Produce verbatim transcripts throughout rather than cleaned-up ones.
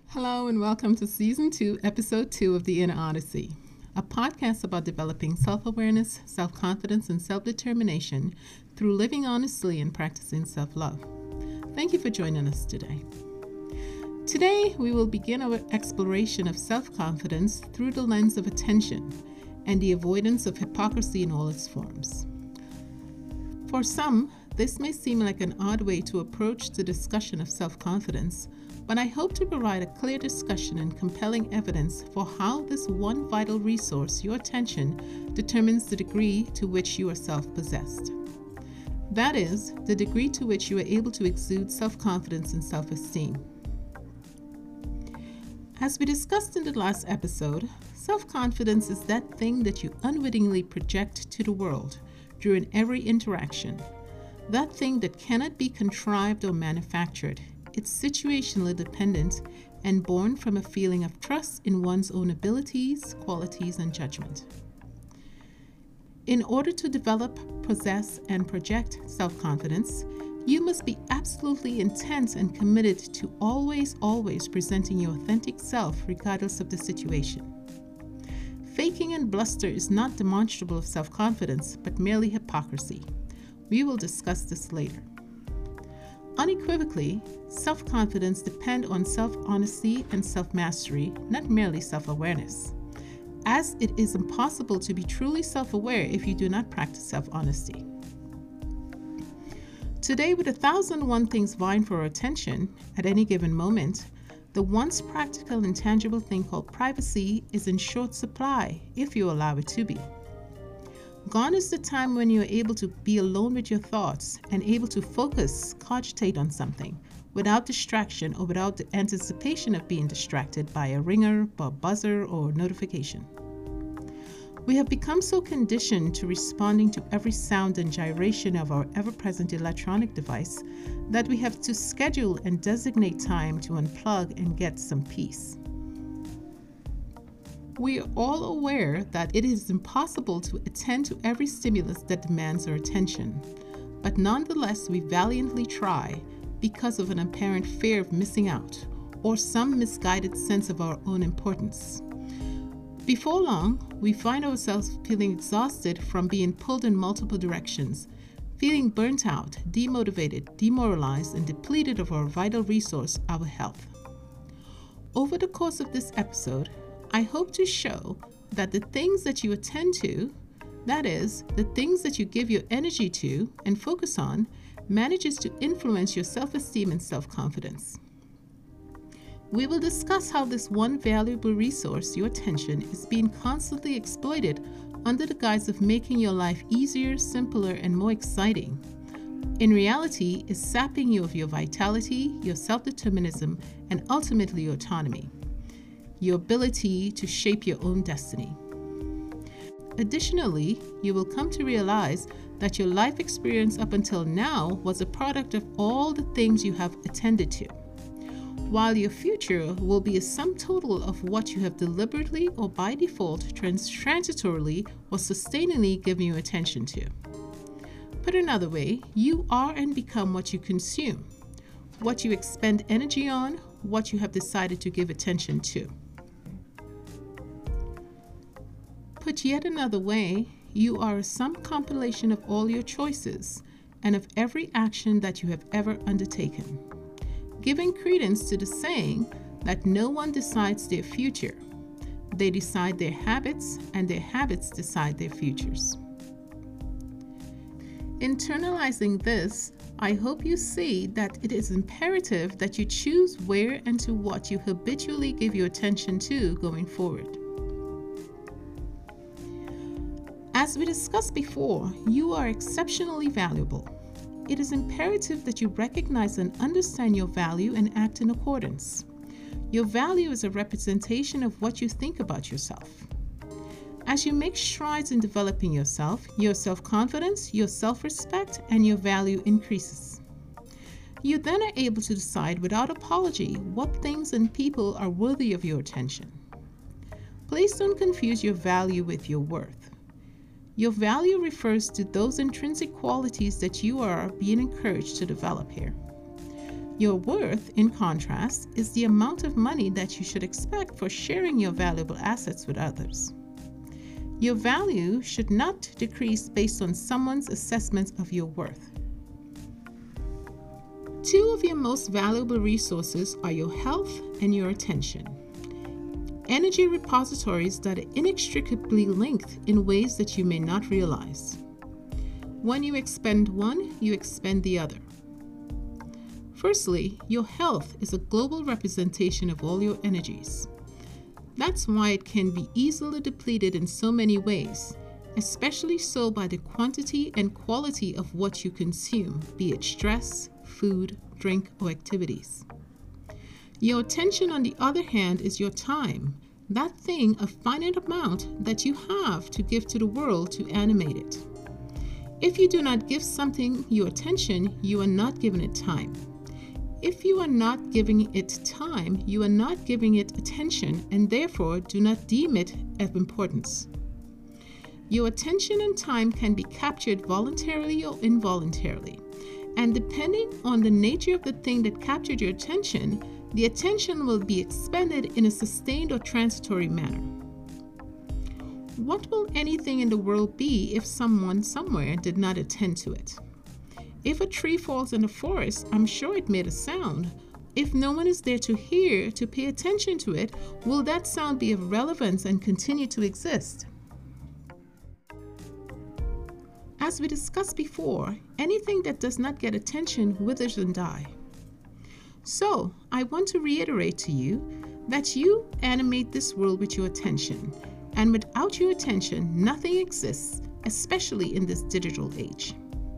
Hello and welcome to Season two, Episode two of The Inner Odyssey, a podcast about developing self-awareness, self-confidence, and self-determination through living honestly and practicing self-love. Thank you for joining us today. Today, we will begin our exploration of self-confidence through the lens of attention and the avoidance of hypocrisy in all its forms. For some, this may seem like an odd way to approach the discussion of self-confidence, but I hope to provide a clear discussion and compelling evidence for how this one vital resource, your attention, determines the degree to which you are self-possessed. That is, the degree to which you are able to exude self-confidence and self-esteem. As we discussed in the last episode, self-confidence is that thing that you unwittingly project to the world during every interaction. That thing that cannot be contrived or manufactured. It's situationally dependent and born from a feeling of trust in one's own abilities, qualities, and judgment. In order to develop, possess, and project self-confidence, you must be absolutely intent and committed to always, always presenting your authentic self regardless of the situation. Faking and bluster is not demonstrable of self-confidence, but merely hypocrisy. We will discuss this later. Unequivocally, self-confidence depends on self-honesty and self-mastery, not merely self-awareness, as it is impossible to be truly self-aware if you do not practice self-honesty. Today, with a thousand and one things vying for our attention at any given moment, the once practical and tangible thing called privacy is in short supply if you allow it to be. Gone is the time when you are able to be alone with your thoughts and able to focus, cogitate on something without distraction or without the anticipation of being distracted by a ringer, a buzzer, or notification. We have become so conditioned to responding to every sound and gyration of our ever-present electronic device that we have to schedule and designate time to unplug and get some peace. We are all aware that it is impossible to attend to every stimulus that demands our attention, but nonetheless we valiantly try because of an apparent fear of missing out or some misguided sense of our own importance. Before long, we find ourselves feeling exhausted from being pulled in multiple directions, feeling burnt out, demotivated, demoralized, and depleted of our vital resource, our health. Over the course of this episode, I hope to show that the things that you attend to, that is, the things that you give your energy to and focus on, manages to influence your self-esteem and self-confidence. We will discuss how this one valuable resource, your attention, is being constantly exploited under the guise of making your life easier, simpler, and more exciting. In reality, is sapping you of your vitality, your self-determinism, and ultimately your autonomy. Your ability to shape your own destiny. Additionally, you will come to realize that your life experience up until now was a product of all the things you have attended to, while your future will be a sum total of what you have deliberately or by default trans- transitorily or sustainably given your attention to. Put another way, you are and become what you consume, what you expend energy on, what you have decided to give attention to. Put yet another way, you are some compilation of all your choices and of every action that you have ever undertaken, giving credence to the saying that no one decides their future. They decide their habits, and their habits decide their futures. Internalizing this, I hope you see that it is imperative that you choose where and to what you habitually give your attention to going forward. As we discussed before, you are exceptionally valuable. It is imperative that you recognize and understand your value and act in accordance. Your value is a representation of what you think about yourself. As you make strides in developing yourself, your self-confidence, your self-respect, and your value increases. You then are able to decide without apology what things and people are worthy of your attention. Please don't confuse your value with your worth. Your value refers to those intrinsic qualities that you are being encouraged to develop here. Your worth, in contrast, is the amount of money that you should expect for sharing your valuable assets with others. Your value should not decrease based on someone's assessment of your worth. Two of your most valuable resources are your health and your attention. Energy repositories that are inextricably linked in ways that you may not realize. When you expend one, you expend the other. Firstly, your health is a global representation of all your energies. That's why it can be easily depleted in so many ways, especially so by the quantity and quality of what you consume, be it stress, food, drink, or activities. Your attention, on the other hand, is your time, that thing, a finite amount that you have to give to the world to animate it. If you do not give something your attention, you are not giving it time. If you are not giving it time, you are not giving it attention and therefore do not deem it of importance. Your attention and time can be captured voluntarily or involuntarily, and depending on the nature of the thing that captured your attention, the attention will be expended in a sustained or transitory manner. What will anything in the world be if someone somewhere did not attend to it? If a tree falls in the forest, I'm sure it made a sound. If no one is there to hear, to pay attention to it, will that sound be of relevance and continue to exist? As we discussed before, anything that does not get attention withers and dies. So, I want to reiterate to you that you animate this world with your attention, and without your attention, nothing exists, especially in this digital age.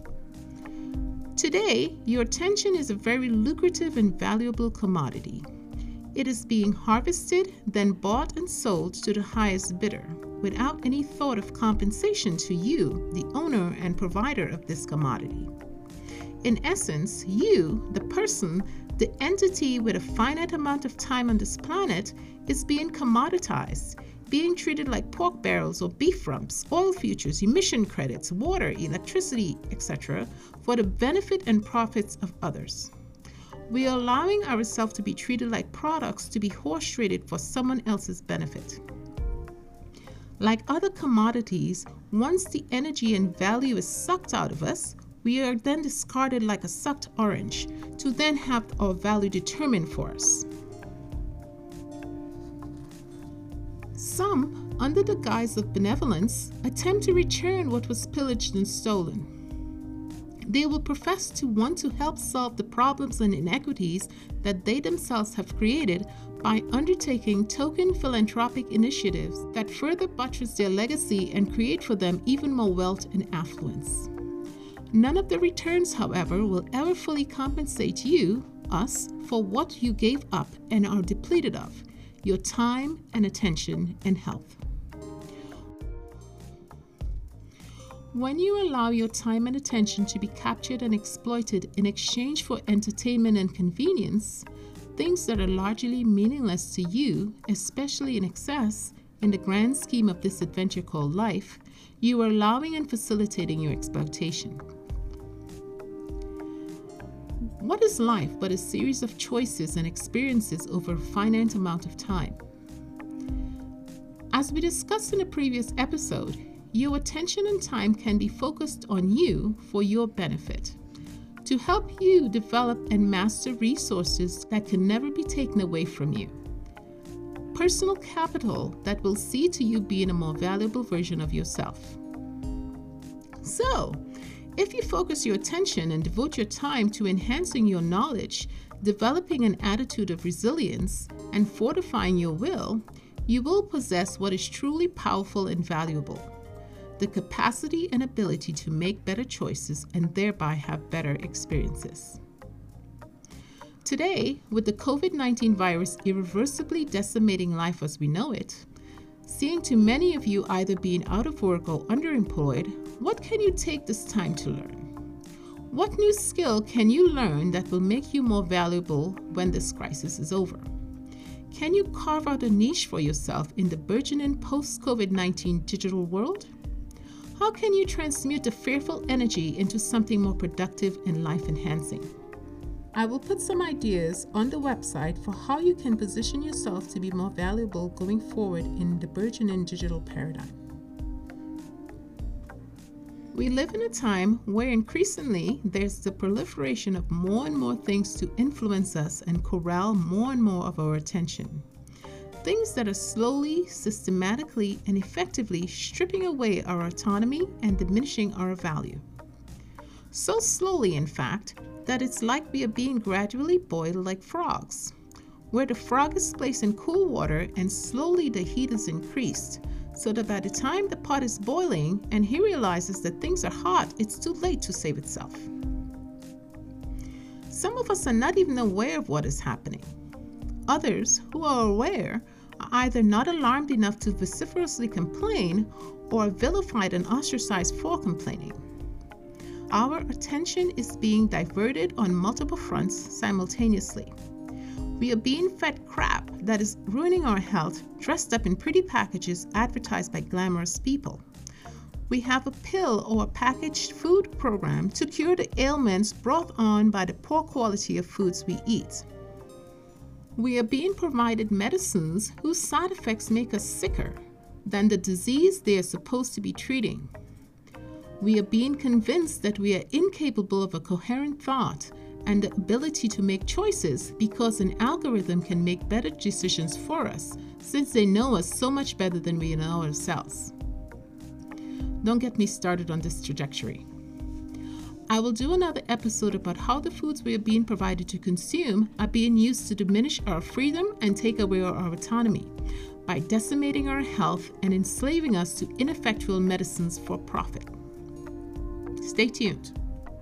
Today, your attention is a very lucrative and valuable commodity. It is being harvested, then bought and sold to the highest bidder, without any thought of compensation to you, the owner and provider of this commodity. In essence, you, the person, the entity with a finite amount of time on this planet, is being commoditized, being treated like pork barrels or beef rumps, oil futures, emission credits, water, electricity, et cetera, for the benefit and profits of others. We are allowing ourselves to be treated like products to be horse traded for someone else's benefit. Like other commodities, once the energy and value is sucked out of us, we are then discarded like a sucked orange to then have our value determined for us. Some, under the guise of benevolence, attempt to return what was pillaged and stolen. They will profess to want to help solve the problems and inequities that they themselves have created by undertaking token philanthropic initiatives that further buttress their legacy and create for them even more wealth and affluence. None of the returns, however, will ever fully compensate you, us, for what you gave up and are depleted of, your time and attention and health. When you allow your time and attention to be captured and exploited in exchange for entertainment and convenience, things that are largely meaningless to you, especially in excess, in the grand scheme of this adventure called life, you are allowing and facilitating your exploitation. What is life but a series of choices and experiences over a finite amount of time? As we discussed in a previous episode, your attention and time can be focused on you for your benefit, to help you develop and master resources that can never be taken away from you. Personal capital that will see to you being a more valuable version of yourself. So, if you focus your attention and devote your time to enhancing your knowledge, developing an attitude of resilience, and fortifying your will, you will possess what is truly powerful and valuable: the capacity and ability to make better choices and thereby have better experiences. Today, with the COVID nineteen virus irreversibly decimating life as we know it, seeing to many of you either being out of work or underemployed, what can you take this time to learn? What new skill can you learn that will make you more valuable when this crisis is over? Can you carve out a niche for yourself in the burgeoning post-COVID nineteen digital world? How can you transmute the fearful energy into something more productive and life-enhancing? I will put some ideas on the website for how you can position yourself to be more valuable going forward in the burgeoning digital paradigm. We live in a time where increasingly there's the proliferation of more and more things to influence us and corral more and more of our attention. Things that are slowly, systematically, and effectively stripping away our autonomy and diminishing our value. So slowly, in fact, that it's like we are being gradually boiled like frogs, where the frog is placed in cool water and slowly the heat is increased, so that by the time the pot is boiling and he realizes that things are hot, it's too late to save itself. Some of us are not even aware of what is happening. Others who are aware are either not alarmed enough to vociferously complain or are vilified and ostracized for complaining. Our attention is being diverted on multiple fronts simultaneously. We are being fed crap that is ruining our health, dressed up in pretty packages advertised by glamorous people. We have a pill or a packaged food program to cure the ailments brought on by the poor quality of foods we eat. We are being provided medicines whose side effects make us sicker than the disease they are supposed to be treating. We are being convinced that we are incapable of a coherent thought and the ability to make choices because an algorithm can make better decisions for us since they know us so much better than we know ourselves. Don't get me started on this trajectory. I will do another episode about how the foods we are being provided to consume are being used to diminish our freedom and take away our autonomy by decimating our health and enslaving us to ineffectual medicines for profit. Stay tuned.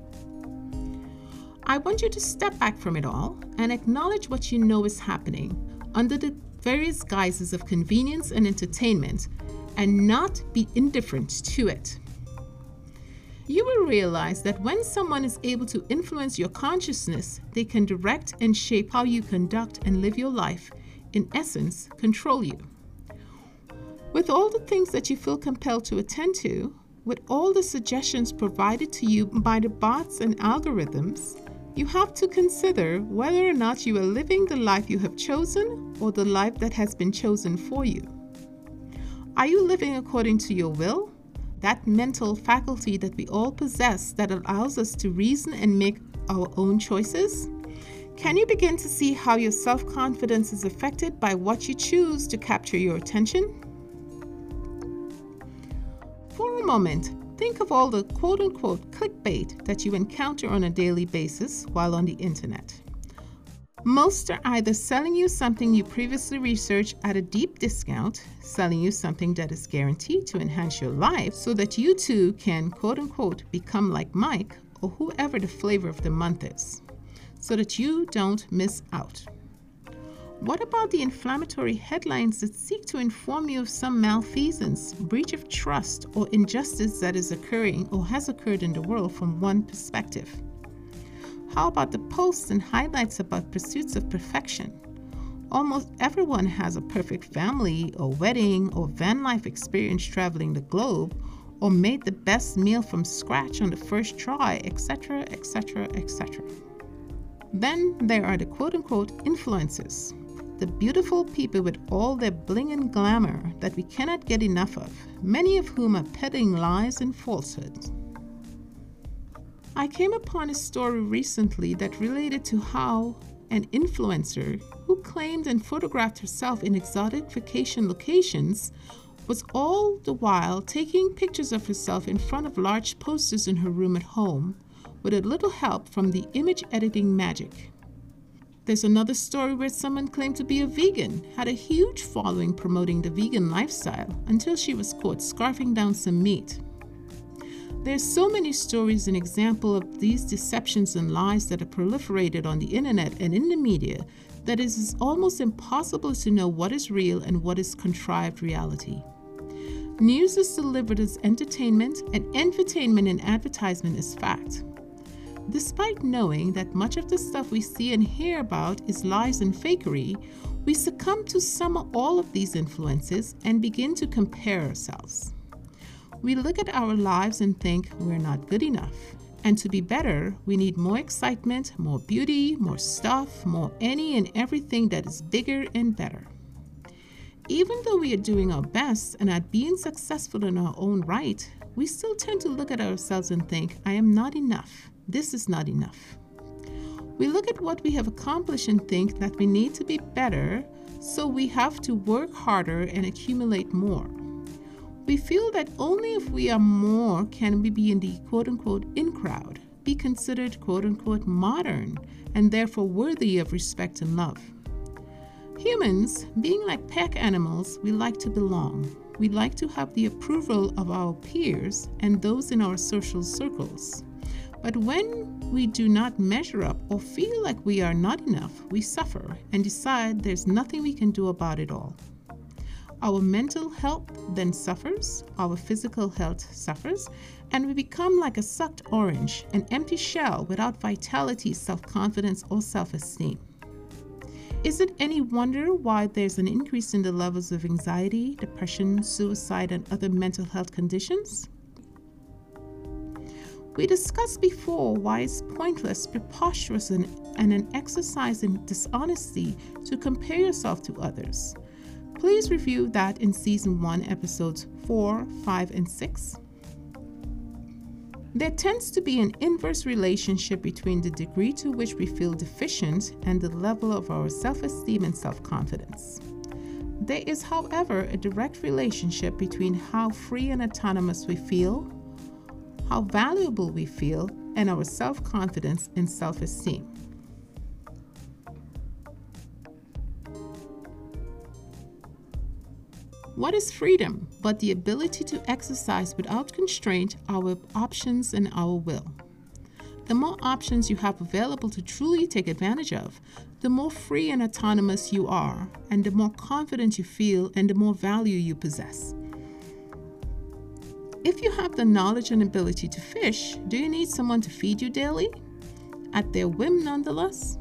I want you to step back from it all and acknowledge what you know is happening under the various guises of convenience and entertainment and not be indifferent to it. You will realize that when someone is able to influence your consciousness, they can direct and shape how you conduct and live your life, in essence, control you. With all the things that you feel compelled to attend to, with all the suggestions provided to you by the bots and algorithms, you have to consider whether or not you are living the life you have chosen or the life that has been chosen for you. Are you living according to your will? That mental faculty that we all possess that allows us to reason and make our own choices? Can you begin to see how your self-confidence is affected by what you choose to capture your attention? For a moment, think of all the quote-unquote clickbait that you encounter on a daily basis while on the internet. Most are either selling you something you previously researched at a deep discount, selling you something that is guaranteed to enhance your life so that you too can quote-unquote become like Mike or whoever the flavor of the month is, so that you don't miss out. What about the inflammatory headlines that seek to inform you of some malfeasance, breach of trust, or injustice that is occurring or has occurred in the world from one perspective? How about the posts and highlights about pursuits of perfection? Almost everyone has a perfect family or wedding or van life experience traveling the globe, or made the best meal from scratch on the first try, et cetera, et cetera, et cetera. Then there are the quote-unquote influencers, the beautiful people with all their bling and glamour that we cannot get enough of, many of whom are peddling lies and falsehoods. I came upon a story recently that related to how an influencer who claimed and photographed herself in exotic vacation locations was all the while taking pictures of herself in front of large posters in her room at home with a little help from the image editing magic. There's another story where someone claimed to be a vegan, had a huge following promoting the vegan lifestyle until she was caught scarfing down some meat. There's so many stories and examples of these deceptions and lies that are proliferated on the internet and in the media that it is almost impossible to know what is real and what is contrived reality. News is delivered as entertainment, and infotainment and advertisement is fact. Despite knowing that much of the stuff we see and hear about is lies and fakery, we succumb to some or all of these influences and begin to compare ourselves. We look at our lives and think we're not good enough, And to be better, we need more excitement, more beauty, more stuff, more any and everything that is bigger and better. Even though we are doing our best and at being successful in our own right, we still tend to look at ourselves and think, I am not enough. This is not enough. We look at what we have accomplished and think that we need to be better, so we have to work harder and accumulate more. We feel that only if we are more can we be in the quote-unquote in crowd, be considered quote-unquote modern, and therefore worthy of respect and love. Humans, being like pack animals, we like to belong. We like to have the approval of our peers and those in our social circles. But when we do not measure up or feel like we are not enough, we suffer and decide there's nothing we can do about it all. Our mental health then suffers, our physical health suffers, and we become like a sucked orange, an empty shell without vitality, self-confidence, or self-esteem. Is it any wonder why there's an increase in the levels of anxiety, depression, suicide, and other mental health conditions? We discussed before why it's pointless, preposterous, and, and an exercise in dishonesty to compare yourself to others. Please review that in Season one, Episodes four, five, and six. There tends to be an inverse relationship between the degree to which we feel deficient and the level of our self-esteem and self-confidence. There is, however, a direct relationship between how free and autonomous we feel, how valuable we feel, and our self-confidence and self-esteem. What is freedom but the ability to exercise without constraint our options and our will? The more options you have available to truly take advantage of, the more free and autonomous you are, and the more confident you feel, and the more value you possess. If you have the knowledge and ability to fish, do you need someone to feed you daily? At their whim, nonetheless?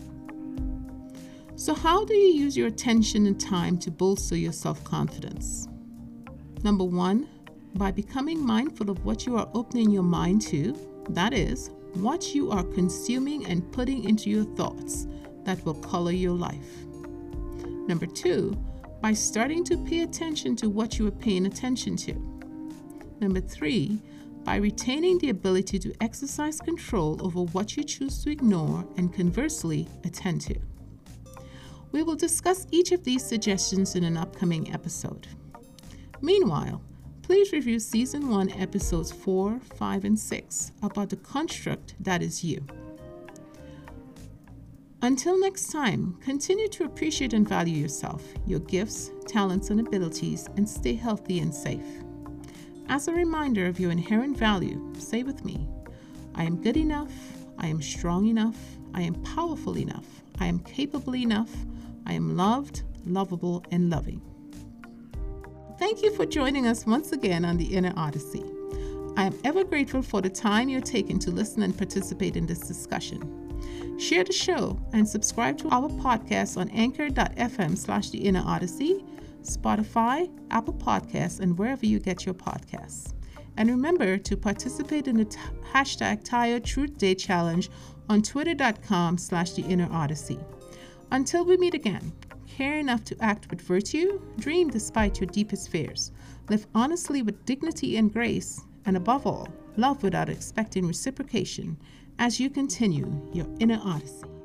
So how do you use your attention and time to bolster your self-confidence? Number one, by becoming mindful of what you are opening your mind to, that is, what you are consuming and putting into your thoughts that will color your life. Number two, by starting to pay attention to what you are paying attention to. Number three, by retaining the ability to exercise control over what you choose to ignore and conversely attend to. We will discuss each of these suggestions in an upcoming episode. Meanwhile, please review Season one, Episodes four, five, and six about the construct that is you. Until next time, continue to appreciate and value yourself, your gifts, talents, and abilities, and stay healthy and safe. As a reminder of your inherent value, say with me, I am good enough, I am strong enough, I am powerful enough, I am capable enough, I am loved, lovable, and loving. Thank you for joining us once again on the Inner Odyssey. I am ever grateful for the time you're taking to listen and participate in this discussion. Share the show and subscribe to our podcast on anchor.fm slash the Inner Odyssey, Spotify, Apple Podcasts, and wherever you get your podcasts. And remember to participate in the t- hashtag Taya Truth Day Challenge on twitter.com slash the Inner Odyssey. Until we meet again, care enough to act with virtue, dream despite your deepest fears, live honestly with dignity and grace, and above all, love without expecting reciprocation as you continue your inner odyssey.